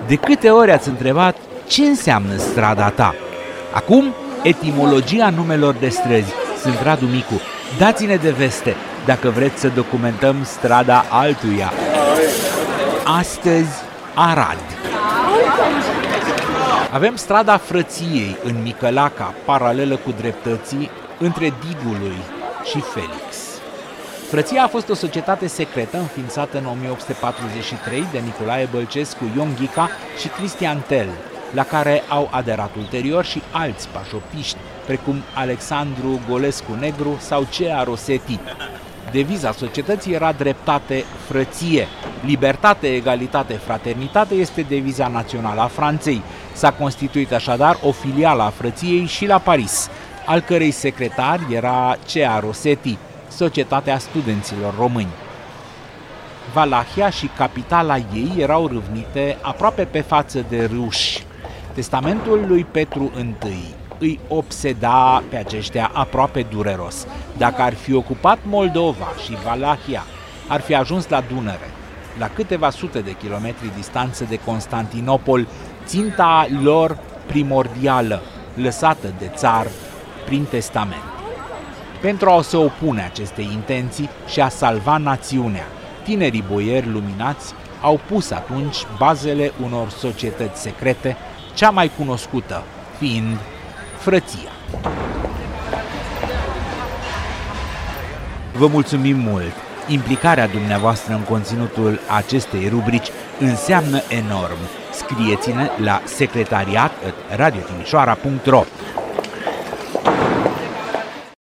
De câte ori ați întrebat ce înseamnă strada ta? Acum, etimologia numelor de străzi. Sunt Radu Micu. Dați-ne de veste dacă vreți să documentăm strada altuia. Astăzi, Arad. Avem strada Frăției în Micălaca, paralelă cu Dreptății, între Digului și Felix. Frăția a fost o societate secretă înființată în 1843 de Nicolae Bălcescu, Ion Ghica și Cristian Tel, la care au aderat ulterior și alți pașopiști, precum Alexandru Golescu Negru sau Cea Rosetti. Deviza societății era dreptate, frăție. Libertate, egalitate, fraternitate este deviza națională a Franței. S-a constituit așadar o filială a frăției și la Paris, al cărei secretar era Cea Rosetti, Societatea Studenților Români. Valahia și capitala ei erau râvnite aproape pe față de râuși. Testamentul lui Petru I îi obseda pe aceștia aproape dureros. Dacă ar fi ocupat Moldova și Valahia, ar fi ajuns la Dunăre, la câteva sute de kilometri distanță de Constantinopol, ținta lor primordială, lăsată de țar prin testament. Pentru a se opune acestei intenții și a salva națiunea, tinerii boieri luminați au pus atunci bazele unor societăți secrete, cea mai cunoscută fiind Frăția. Vă mulțumim mult! Implicarea dumneavoastră în conținutul acestei rubrici înseamnă enorm. Scrieți-ne la secretariat@radiotimișoara.ro.